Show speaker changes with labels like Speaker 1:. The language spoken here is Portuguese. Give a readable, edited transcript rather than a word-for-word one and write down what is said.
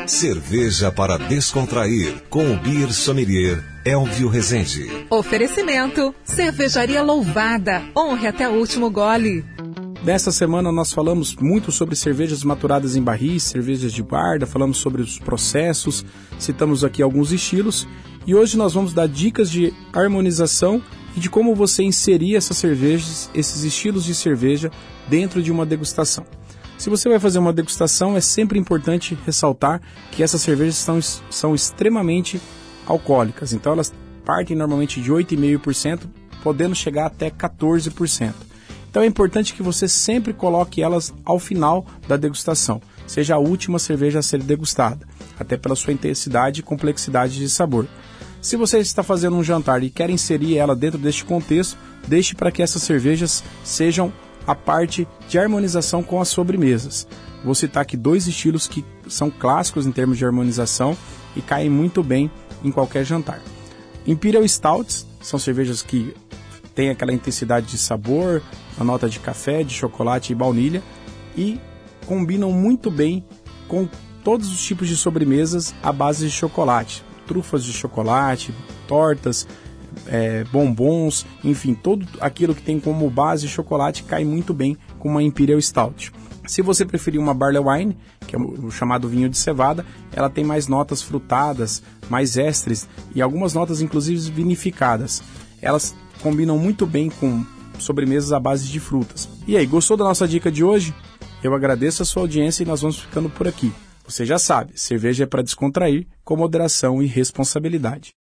Speaker 1: Cerveja para descontrair, com o Beer Sommelier Elvio Rezende.
Speaker 2: Oferecimento, Cervejaria Louvada, honre até o último gole.
Speaker 3: Nesta semana nós falamos muito sobre cervejas maturadas em barris, cervejas de guarda, falamos sobre os processos, citamos aqui alguns estilos e hoje nós vamos dar dicas de harmonização e de como você inserir essas cervejas, esses estilos de cerveja dentro de uma degustação. Se você vai fazer uma degustação, é sempre importante ressaltar que essas cervejas são extremamente alcoólicas, então elas partem normalmente de 8,5%, podendo chegar até 14%. Então é importante que você sempre coloque elas ao final da degustação, seja a última cerveja a ser degustada, até pela sua intensidade e complexidade de sabor. Se você está fazendo um jantar e quer inserir ela dentro deste contexto, deixe para que essas cervejas sejam a parte de harmonização com as sobremesas. Vou citar aqui dois estilos que são clássicos em termos de harmonização e caem muito bem em qualquer jantar. Imperial Stouts são cervejas que têm aquela intensidade de sabor, a nota de café, de chocolate e baunilha e combinam muito bem com todos os tipos de sobremesas à base de chocolate, trufas de chocolate, tortas, bombons, enfim, tudo aquilo que tem como base chocolate cai muito bem com uma Imperial Stout. Se você preferir uma Barley Wine, que é o chamado vinho de cevada, ela tem mais notas frutadas, mais estres e algumas notas inclusive vinificadas. Elas combinam muito bem com sobremesas à base de frutas. E aí, gostou da nossa dica de hoje? Eu agradeço a sua audiência e nós vamos ficando por aqui. Você já sabe, cerveja é para descontrair, com moderação e responsabilidade.